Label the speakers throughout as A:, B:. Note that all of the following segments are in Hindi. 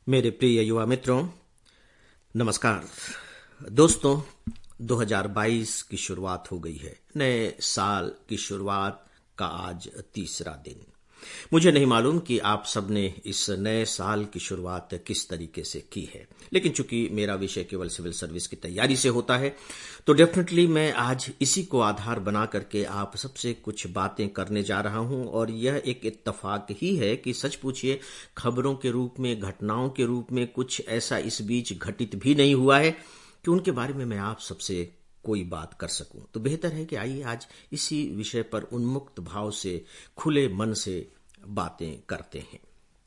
A: मेरे प्रिय युवा मित्रों, नमस्कार। दोस्तों, 2022 की शुरुआत हो गई है। नए साल की शुरुआत का आज तीसरा दिन। मुझे नहीं मालूम कि आप सबने इस नए साल की शुरुआत किस तरीके से की है, लेकिन चूंकि मेरा विषय केवल सिविल सर्विस की तैयारी से होता है, तो डेफिनेटली मैं आज इसी को आधार बना करके आप सबसे कुछ बातें करने जा रहा हूं। और यह एक इत्तेफाक ही है कि सच पूछिए, खबरों के रूप में, घटनाओं के रूप में कुछ ऐसा इस बीच घटित भी नहीं हुआ है कि उनके बारे में मैं आप सबसे कोई बात कर सकूं। तो बेहतर है कि आइए आज इसी विषय पर उन्मुक्त भाव से, खुले मन से बातें करते हैं।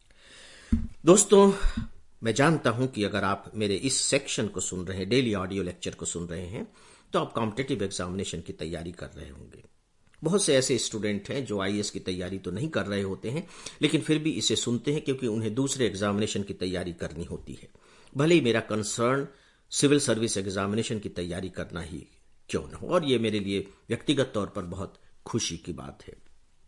A: दोस्तों, मैं जानता हूं कि अगर आप मेरे इस सेक्शन को सुन रहे हैं, डेली ऑडियो लेक्चर को सुन रहे हैं, तो आप कॉम्पिटिटिव एग्जामिनेशन की तैयारी कर रहे होंगे। बहुत से ऐसे स्टूडेंट हैं जो आईएएस की तैयारी तो नहीं कर रहे होते हैं, लेकिन फिर भी इसे सुनते हैं क्योंकि उन्हें दूसरे एग्जामिनेशन की तैयारी करनी होती है। भले ही मेरा कंसर्न सिविल सर्विस एग्जामिनेशन की तैयारी करना ही क्यों न हो, और ये मेरे लिए व्यक्तिगत तौर पर बहुत खुशी की बात है।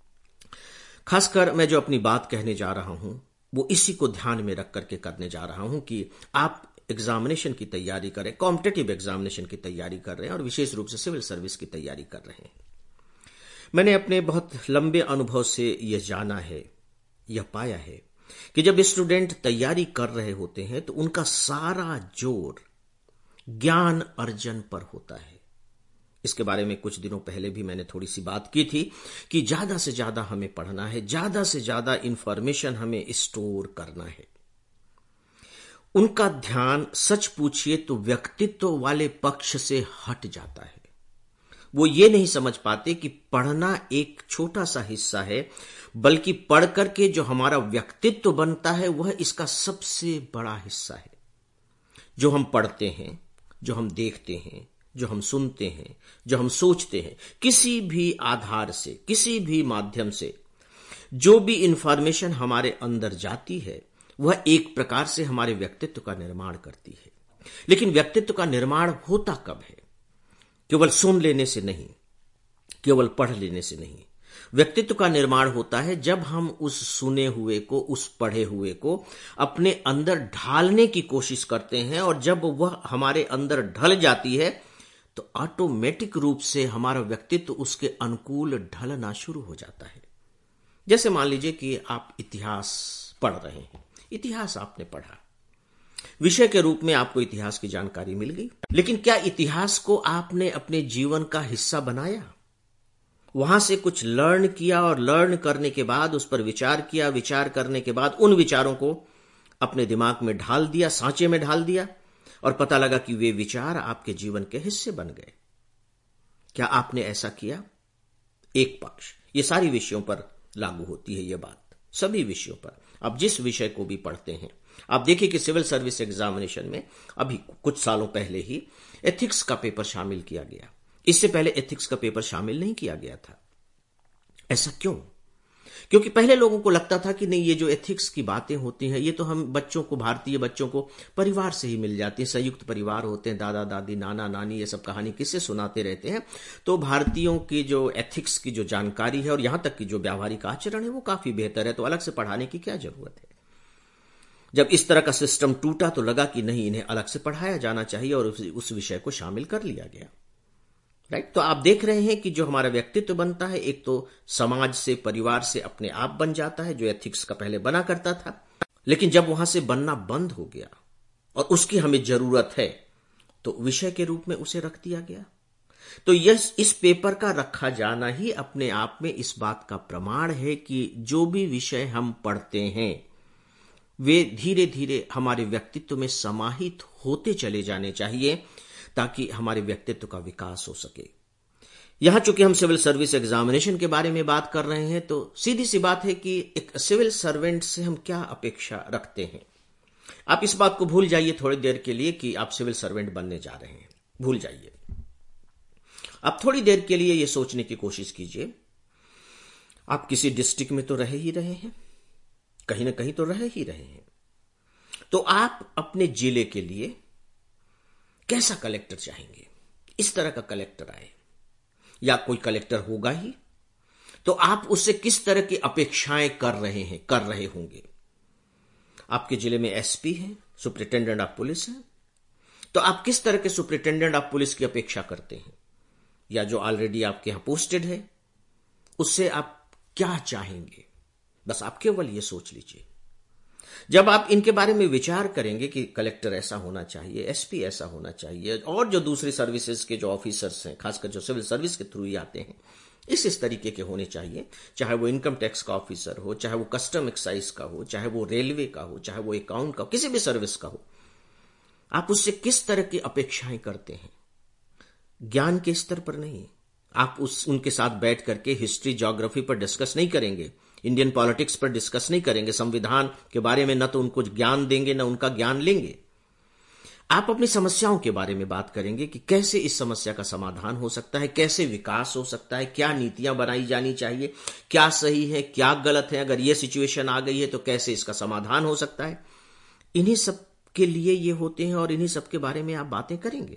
A: खासकर मैं जो अपनी बात कहने जा रहा हूं, वो इसी को ध्यान में रख करके करने जा रहा हूं कि आप एग्जामिनेशन की तैयारी करें, कॉम्पिटिटिव एग्जामिनेशन की तैयारी कर रहे हैं और विशेष रूप से सिविल सर्विस की तैयारी कर रहे हैं। मैंने अपने बहुत लंबे अनुभव से यह जाना है, यह पाया है कि जब स्टूडेंट तैयारी कर रहे होते हैं तो उनका सारा जोर ज्ञान अर्जन पर होता है। इसके बारे में कुछ दिनों पहले भी मैंने थोड़ी सी बात की थी कि ज्यादा से ज्यादा हमें पढ़ना है, ज्यादा से ज्यादा इंफॉर्मेशन हमें स्टोर करना है। उनका ध्यान सच पूछिए तो व्यक्तित्व वाले पक्ष से हट जाता है। वो ये नहीं समझ पाते कि पढ़ना एक छोटा सा हिस्सा है, बल्कि पढ़ करके जो हमारा व्यक्तित्व बनता है वह इसका सबसे बड़ा हिस्सा है। जो हम पढ़ते हैं, जो हम देखते हैं, जो हम सुनते हैं, जो हम सोचते हैं, किसी भी आधार से, किसी भी माध्यम से जो भी इंफॉर्मेशन हमारे अंदर जाती है, वह एक प्रकार से हमारे व्यक्तित्व का निर्माण करती है। लेकिन व्यक्तित्व का निर्माण होता कब है? केवल सुन लेने से नहीं, केवल पढ़ लेने से नहीं। व्यक्तित्व का निर्माण होता है जब हम उस सुने हुए को, उस पढ़े हुए को अपने अंदर ढालने की कोशिश करते हैं, और जब वह हमारे अंदर ढल जाती है तो ऑटोमेटिक रूप से हमारा व्यक्तित्व उसके अनुकूल ढलना शुरू हो जाता है। जैसे मान लीजिए कि आप इतिहास पढ़ रहे हैं, इतिहास आपने पढ़ा, विषय के रूप में आपको इतिहास की जानकारी मिल गई, लेकिन क्या इतिहास को आपने अपने जीवन का हिस्सा बनाया? वहां से कुछ लर्न किया और लर्न करने के बाद उस पर विचार किया, विचार करने के बाद उन विचारों को अपने दिमाग में ढाल दिया, सांचे में ढाल दिया, और पता लगा कि वे विचार आपके जीवन के हिस्से बन गए। क्या आपने ऐसा किया? एक पक्ष, ये सारी विषयों पर लागू होती है, यह बात सभी विषयों पर। आप जिस विषय को भी पढ़ते हैं, आप देखिए कि सिविल सर्विस एग्जामिनेशन में अभी कुछ सालों पहले ही एथिक्स का पेपर शामिल किया गया। इससे पहले एथिक्स का पेपर शामिल नहीं किया गया था। ऐसा क्यों? क्योंकि पहले लोगों को लगता था कि नहीं, ये जो एथिक्स की बातें होती हैं, ये तो हम बच्चों को, भारतीय बच्चों को परिवार से ही मिल जाती है। संयुक्त परिवार होते हैं, दादा दादी, नाना नानी, ये सब कहानी किससे सुनाते रहते हैं। तो भारतीयों की जो एथिक्स की जो जानकारी है और यहां तक कि जो व्यावहारिक आचरण है वो काफी बेहतर है, तो अलग से पढ़ाने की क्या जरूरत है। जब इस तरह का सिस्टम टूटा तो लगा कि नहीं, इन्हें अलग से पढ़ाया जाना चाहिए, और उस विषय को शामिल कर लिया गया। राइट? तो आप देख रहे हैं कि जो हमारा व्यक्तित्व बनता है, एक तो समाज से, परिवार से अपने आप बन जाता है, जो एथिक्स का पहले बना करता था, लेकिन जब वहां से बनना बंद हो गया और उसकी हमें जरूरत है, तो विषय के रूप में उसे रख दिया गया। तो इस पेपर का रखा जाना ही अपने आप में इस बात का प्रमाण है कि जो भी विषय हम पढ़ते हैं वे धीरे धीरे हमारे व्यक्तित्व में समाहित होते चले जाने चाहिए, ताकि हमारे व्यक्तित्व का विकास हो सके। यहां चूंकि हम सिविल सर्विस एग्जामिनेशन के बारे में बात कर रहे हैं, तो सीधी सी बात है कि एक सिविल सर्वेंट से हम क्या अपेक्षा रखते हैं। आप इस बात को भूल जाइए थोड़ी देर के लिए कि आप सिविल सर्वेंट बनने जा रहे हैं, भूल जाइए। आप थोड़ी देर के लिए यह सोचने की कोशिश कीजिए, आप किसी डिस्ट्रिक्ट में तो रह ही रहे हैं, कहीं ना कहीं तो रह ही रहे हैं, तो आप अपने जिले के लिए कैसा कलेक्टर चाहेंगे? इस तरह का कलेक्टर आए, या कोई कलेक्टर होगा ही, तो आप उससे किस तरह की अपेक्षाएं कर रहे होंगे। आपके जिले में एसपी है, सुपरिटेंडेंट ऑफ पुलिस है, तो आप किस तरह के सुपरिटेंडेंट ऑफ पुलिस की अपेक्षा करते हैं? या जो ऑलरेडी आपके यहां पोस्टेड है उससे आप क्या चाहेंगे? बस आप केवल ये सोच लीजिए। जब आप इनके बारे में विचार करेंगे कि कलेक्टर ऐसा होना चाहिए, एसपी ऐसा होना चाहिए, और जो दूसरी सर्विसेज के जो ऑफिसर्स हैं, खासकर जो सिविल सर्विस के थ्रू ही आते हैं, इस तरीके के होने चाहिए, चाहे वो इनकम टैक्स का ऑफिसर हो, चाहे वो कस्टम एक्साइज का हो, चाहे वो रेलवे का हो, चाहे वो अकाउंट का हो, किसी भी सर्विस का हो, आप उससे किस तरह की अपेक्षाएं करते हैं? ज्ञान के स्तर पर नहीं। आप उनके साथ बैठ करके हिस्ट्री, ज्योग्राफी पर डिस्कस नहीं करेंगे, इंडियन पॉलिटिक्स पर डिस्कस नहीं करेंगे, संविधान के बारे में न तो उनको ज्ञान देंगे न उनका ज्ञान लेंगे। आप अपनी समस्याओं के बारे में बात करेंगे कि कैसे इस समस्या का समाधान हो सकता है, कैसे विकास हो सकता है, क्या नीतियां बनाई जानी चाहिए, क्या सही है, क्या गलत है, अगर यह सिचुएशन आ गई है तो कैसे इसका समाधान हो सकता है। इन्हीं सब के लिए ये होते हैं और इन्हीं सब के बारे में आप बातें करेंगे।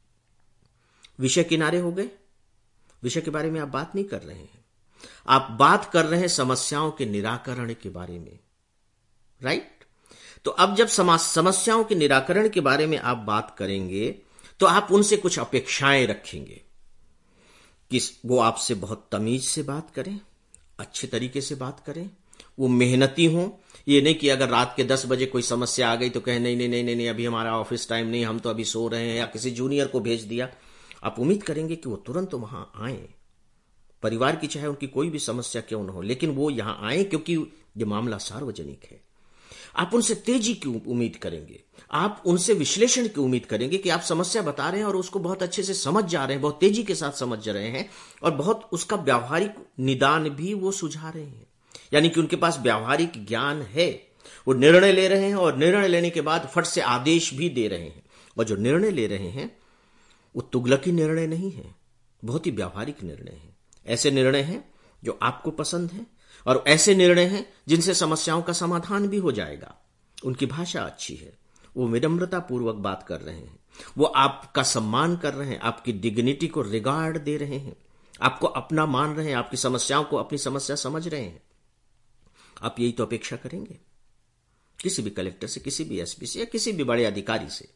A: विषय किनारे हो गए, विषय के बारे में आप बात नहीं कर रहे हैं, आप बात कर रहे हैं समस्याओं के निराकरण के बारे में, राइट? तो अब जब समस्याओं के निराकरण के बारे में आप बात करेंगे तो आप उनसे कुछ अपेक्षाएं रखेंगे कि वो आपसे बहुत तमीज से बात करें, अच्छे तरीके से बात करें, वो मेहनती हों। ये नहीं कि अगर रात के 10 बजे कोई समस्या आ गई तो कहें नहीं नहीं नहीं नहीं, नहीं अभी हमारा ऑफिस टाइम नहीं, हम तो अभी सो रहे हैं, या किसी जूनियर को भेज दिया। आप उम्मीद करेंगे कि वो तुरंत वहां आए, परिवार की चाहे उनकी कोई भी समस्या क्यों न हो, लेकिन वो यहां आए क्योंकि ये मामला सार्वजनिक है। आप उनसे तेजी की उम्मीद करेंगे, आप उनसे विश्लेषण की उम्मीद करेंगे कि आप समस्या बता रहे हैं और उसको बहुत अच्छे से समझ जा रहे हैं, बहुत तेजी के साथ समझ रहे हैं, और बहुत उसका व्यावहारिक निदान भी वो सुझा रहे हैं। यानी कि उनके पास व्यावहारिक ज्ञान है, वो निर्णय ले रहे हैं और निर्णय लेने के बाद फट से आदेश भी दे रहे हैं। और जो निर्णय ले रहे हैं वो तुगलकी निर्णय नहीं है, बहुत ही व्यावहारिक निर्णय है। ऐसे निर्णय हैं जो आपको पसंद है, और ऐसे निर्णय हैं जिनसे समस्याओं का समाधान भी हो जाएगा। उनकी भाषा अच्छी है, वो विनम्रता पूर्वक बात कर रहे हैं, वो आपका सम्मान कर रहे हैं, आपकी डिग्निटी को रिगार्ड दे रहे हैं, आपको अपना मान रहे हैं, आपकी समस्याओं को अपनी समस्या समझ रहे हैं। आप यही तो अपेक्षा करेंगे किसी भी कलेक्टर से, किसी भी एसपी से, या किसी भी बड़े अधिकारी से।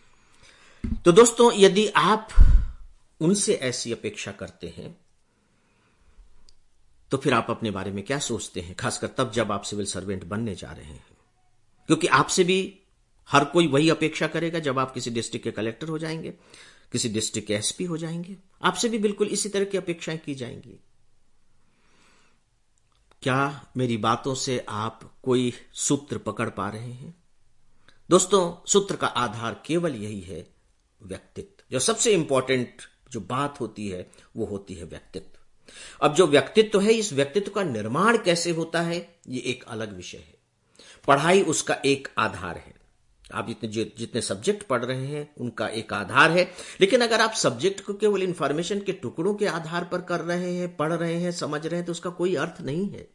A: तो दोस्तों, यदि आप उनसे ऐसी अपेक्षा करते हैं तो फिर आप अपने बारे में क्या सोचते हैं, खासकर तब जब आप सिविल सर्वेंट बनने जा रहे हैं? क्योंकि आपसे भी हर कोई वही अपेक्षा करेगा जब आप किसी डिस्ट्रिक्ट के कलेक्टर हो जाएंगे, किसी डिस्ट्रिक्ट के एसपी हो जाएंगे, आपसे भी बिल्कुल इसी तरह की अपेक्षाएं की जाएंगी। क्या मेरी बातों से आप कोई सूत्र पकड़ पा रहे हैं? दोस्तों, सूत्र का आधार केवल यही है, व्यक्तित्व। जो सबसे इंपॉर्टेंट जो बात होती है वो होती है व्यक्तित्व। अब जो व्यक्तित्व है, इस व्यक्तित्व का निर्माण कैसे होता है ये एक अलग विषय है। पढ़ाई उसका एक आधार है। आप जितने सब्जेक्ट पढ़ रहे हैं उनका एक आधार है, लेकिन अगर आप सब्जेक्ट को केवल इंफॉर्मेशन के टुकड़ों के आधार पर कर रहे हैं, पढ़ रहे हैं, समझ रहे हैं, तो उसका कोई अर्थ नहीं है।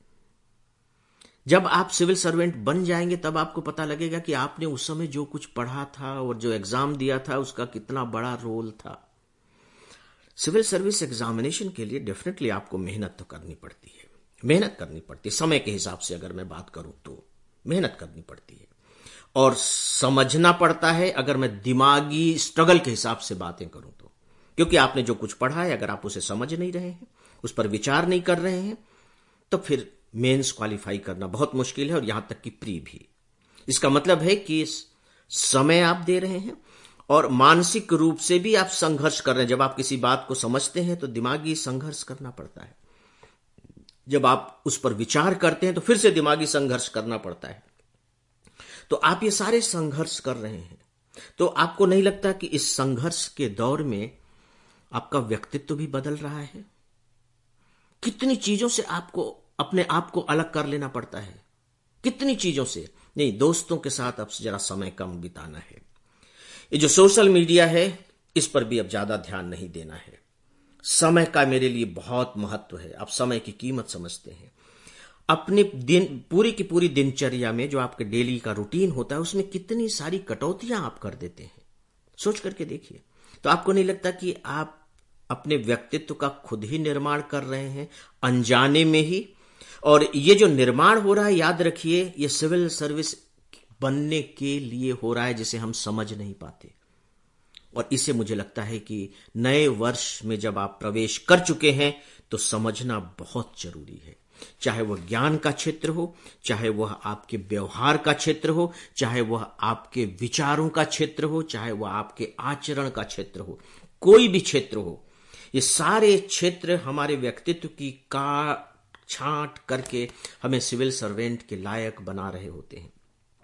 A: जब आप सिविल सर्वेंट बन जाएंगे तब आपको पता लगेगा कि आपने उस समय जो कुछ पढ़ा था और जो एग्जाम दिया था उसका कितना बड़ा रोल था। सिविल सर्विस एग्जामिनेशन के लिए डेफिनेटली आपको मेहनत तो करनी पड़ती है, मेहनत करनी पड़ती है। समय के हिसाब से अगर मैं बात करूं तो मेहनत करनी पड़ती है और समझना पड़ता है, अगर मैं दिमागी स्ट्रगल के हिसाब से बातें करूं तो। क्योंकि आपने जो कुछ पढ़ा है, अगर आप उसे समझ नहीं रहे हैं, उस पर विचार नहीं कर रहे हैं, तो फिर मेंस क्वालिफाई करना बहुत मुश्किल है, और यहां तक कि प्री भी। इसका मतलब है कि समय आप दे रहे हैं और मानसिक रूप से भी आप संघर्ष कर रहे हैं। जब आप किसी बात को समझते हैं तो दिमागी संघर्ष करना पड़ता है, जब आप उस पर विचार करते हैं तो फिर से दिमागी संघर्ष करना पड़ता है। तो आप ये सारे संघर्ष कर रहे हैं, तो आपको नहीं लगता कि इस संघर्ष के दौर में आपका व्यक्तित्व भी बदल रहा है? कितनी चीजों से आपको अपने आप को अलग कर लेना पड़ता है, कितनी चीजों से। नहीं, दोस्तों के साथ अब जरा समय कम बिताना है। ये जो सोशल मीडिया है, इस पर भी अब ज्यादा ध्यान नहीं देना है। समय का मेरे लिए बहुत महत्व है। आप समय की कीमत समझते हैं। अपने दिन, पूरी की पूरी दिनचर्या में जो आपके डेली का रूटीन होता है, उसमें कितनी सारी कटौतियां आप कर देते हैं, सोच करके देखिए। तो आपको नहीं लगता कि आप अपने व्यक्तित्व का खुद ही निर्माण कर रहे हैं, अनजाने में ही? और ये जो निर्माण हो रहा है, याद रखिए, ये सिविल सर्विस बनने के लिए हो रहा है जिसे हम समझ नहीं पाते। और इसे मुझे लगता है कि नए वर्ष में जब आप प्रवेश कर चुके हैं तो समझना बहुत जरूरी है। चाहे वह ज्ञान का क्षेत्र हो, चाहे वह आपके व्यवहार का क्षेत्र हो, चाहे वह आपके विचारों का क्षेत्र हो, चाहे वह आपके आचरण का क्षेत्र हो, कोई भी क्षेत्र हो, ये सारे क्षेत्र हमारे व्यक्तित्व की काट छांट करके हमें सिविल सर्वेंट के लायक बना रहे होते हैं।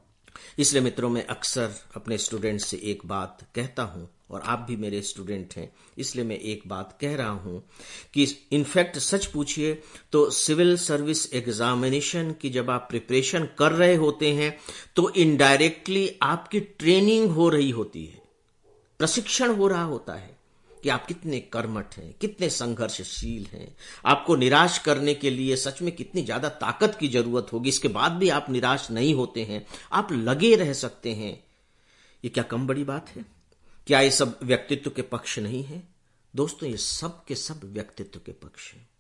A: इसलिए मित्रों, मैं अक्सर अपने स्टूडेंट से एक बात कहता हूं, और आप भी मेरे स्टूडेंट हैं, इसलिए मैं एक बात कह रहा हूं कि इनफैक्ट सच पूछिए तो सिविल सर्विस एग्जामिनेशन की जब आप प्रिपरेशन कर रहे होते हैं तो इनडायरेक्टली आपकी ट्रेनिंग हो रही होती है, प्रशिक्षण हो रहा होता है कि आप कितने कर्मठ हैं, कितने संघर्षशील हैं। आपको निराश करने के लिए सच में कितनी ज्यादा ताकत की जरूरत होगी, इसके बाद भी आप निराश नहीं होते हैं, आप लगे रह सकते हैं। ये क्या कम बड़ी बात है? क्या ये सब व्यक्तित्व के पक्ष नहीं है? दोस्तों, ये सब के सब व्यक्तित्व के पक्ष हैं।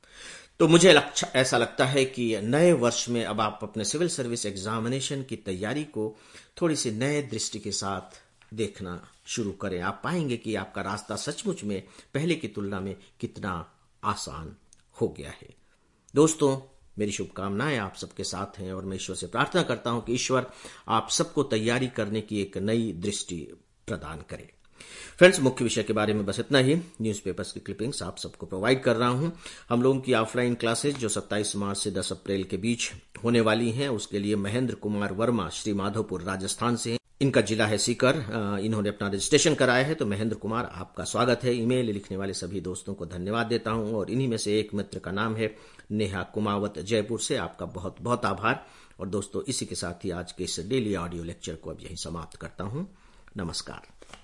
A: तो मुझे ऐसा लगता है कि नए वर्ष में अब आप अपने सिविल सर्विस एग्जामिनेशन की तैयारी को थोड़ी सी नए दृष्टि के साथ देखना शुरू करें। आप पाएंगे कि आपका रास्ता सचमुच में पहले की तुलना में कितना आसान हो गया है। दोस्तों, मेरी शुभकामनाएं आप सबके साथ हैं और मैं ईश्वर से प्रार्थना करता हूं कि ईश्वर आप सबको तैयारी करने की एक नई दृष्टि प्रदान करे। फ्रेंड्स, मुख्य विषय के बारे में बस इतना ही। न्यूज़पेपर्स की क्लिपिंग्स आप सबको प्रोवाइड कर रहा हूं। हम लोगों की ऑफलाइन क्लासेज जो 27 मार्च से 10 अप्रैल के बीच होने वाली हैं, उसके लिए महेंद्र कुमार वर्मा श्री माधोपुर राजस्थान से हैं। इनका जिला है सीकर। इन्होंने अपना रजिस्ट्रेशन कराया है। तो महेंद्र कुमार, आपका स्वागत है। ईमेल लिखने वाले सभी दोस्तों को धन्यवाद देता हूं और इन्हीं में से एक मित्र का नाम है नेहा कुमावत जयपुर से। आपका बहुत बहुत आभार। और दोस्तों, इसी के साथ ही आज के इस डेली ऑडियो लेक्चर को अब यहीं समाप्त करता हूं। नमस्कार।